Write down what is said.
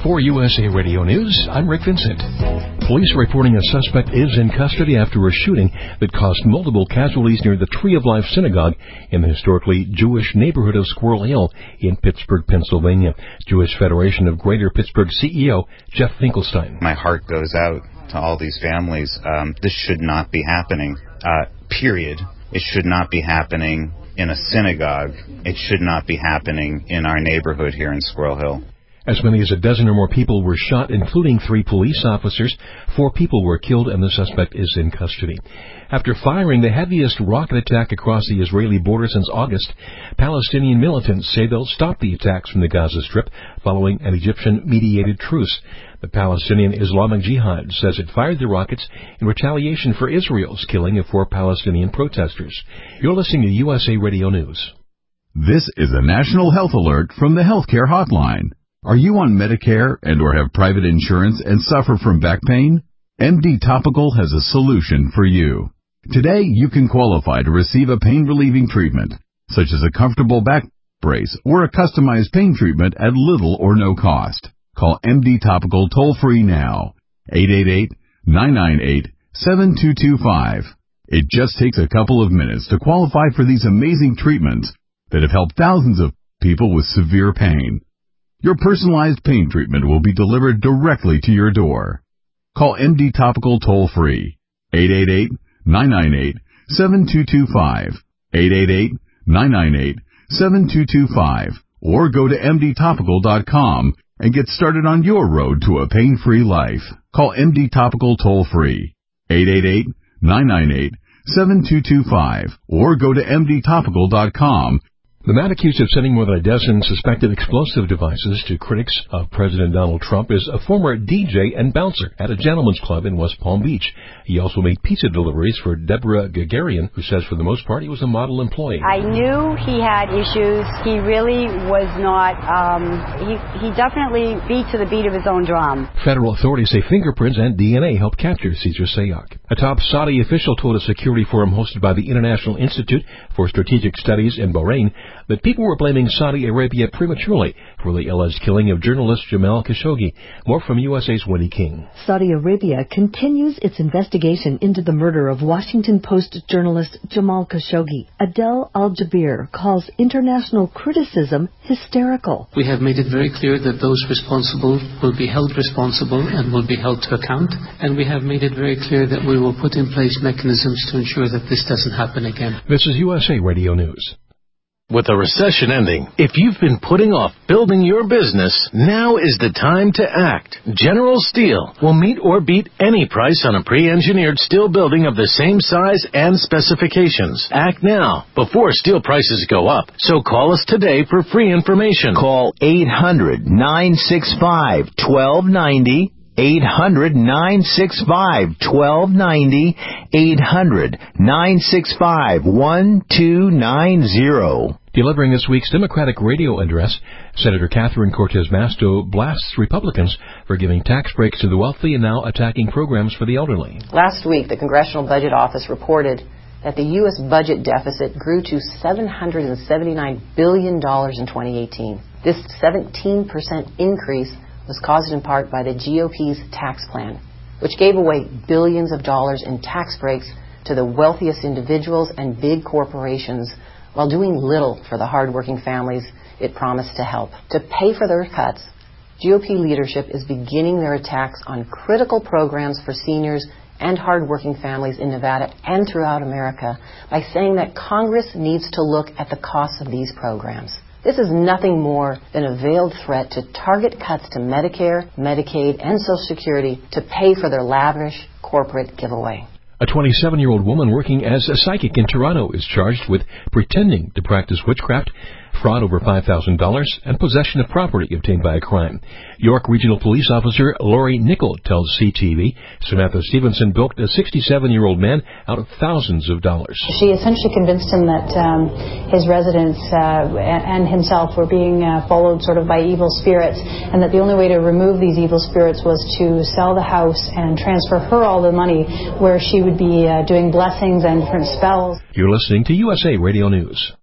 For USA Radio News, I'm Rick Vincent. Police reporting a suspect is in custody after a shooting that caused multiple casualties near the Tree of Life Synagogue in the historically Jewish neighborhood of Squirrel Hill in Pittsburgh, Pennsylvania. Jewish Federation of Greater Pittsburgh CEO Jeff Finkelstein. My heart goes out to all these families. This should not be happening, period. It should not be happening in a synagogue. It should not be happening in our neighborhood here in Squirrel Hill. As many as a dozen or more people were shot, including 3 police officers. 4 people were killed, and the suspect is in custody. After firing the heaviest rocket attack across the Israeli border since August, Palestinian militants say they'll stop the attacks from the Gaza Strip following an Egyptian-mediated truce. The Palestinian Islamic Jihad says it fired the rockets in retaliation for Israel's killing of 4 Palestinian protesters. You're listening to USA Radio News. This is a national health alert from the Healthcare Hotline. Are you on Medicare and or have private insurance and suffer from back pain? MD Topical has a solution for you. Today, you can qualify to receive a pain-relieving treatment, such as a comfortable back brace or a customized pain treatment at little or no cost. Call MD Topical toll-free now, 888-998-7225. It just takes a couple of minutes to qualify for these amazing treatments that have helped thousands of people with severe pain. Your personalized pain treatment will be delivered directly to your door. Call MD Topical toll-free, 888-998-7225, 888-998-7225, or go to mdtopical.com and get started on your road to a pain-free life. Call MD Topical toll-free, 888-998-7225, or go to mdtopical.com. The man accused of sending more than a dozen suspected explosive devices to critics of President Donald Trump is a former DJ and bouncer at a gentleman's club in West Palm Beach. He also made pizza deliveries for Deborah Gagarian, who says for the most part he was a model employee. I knew he had issues. He really was not, he definitely beat to the beat of his own drum. Federal authorities say fingerprints and DNA helped capture Cesar Sayoc. A top Saudi official told a security forum hosted by the International Institute for Strategic Studies in Bahrain that people were blaming Saudi Arabia prematurely for the alleged killing of journalist Jamal Khashoggi. More from USA's Wendy King. Saudi Arabia continues its investigation into the murder of Washington Post journalist Jamal Khashoggi. Adel Al-Jabir calls international criticism hysterical. We have made it very clear that those responsible will be held responsible and will be held to account. And we have made it very clear that we will put in place mechanisms to ensure that this doesn't happen again. This is USA Radio News. With a recession ending, if you've been putting off building your business, now is the time to act. General Steel will meet or beat any price on a pre-engineered steel building of the same size and specifications. Act now, before steel prices go up. So call us today for free information. Call 800-965-1290. 800-965-1290, 800-965-1290. Delivering this week's Democratic radio address, Senator Catherine Cortez Masto blasts Republicans for giving tax breaks to the wealthy and now attacking programs for the elderly. Last week, the Congressional Budget Office reported that the U.S. budget deficit grew to $779 billion in 2018. This 17% increase was caused in part by the GOP's tax plan, which gave away billions of dollars in tax breaks to the wealthiest individuals and big corporations while doing little for the hardworking families it promised to help. To pay for their cuts, GOP leadership is beginning their attacks on critical programs for seniors and hardworking families in Nevada and throughout America by saying that Congress needs to look at the costs of these programs. This is nothing more than a veiled threat to target cuts to Medicare, Medicaid, and Social Security to pay for their lavish corporate giveaway. A 27-year-old woman working as a psychic in Toronto is charged with pretending to practice witchcraft, fraud over $5,000, and possession of property obtained by a crime. York Regional Police Officer Lori Nickel tells CTV Samantha Stevenson bilked a 67-year-old man out of thousands of dollars. She essentially convinced him that his residence and himself were being followed sort of by evil spirits, and that the only way to remove these evil spirits was to sell the house and transfer her all the money, where she would be doing blessings and different spells. You're listening to USA Radio News.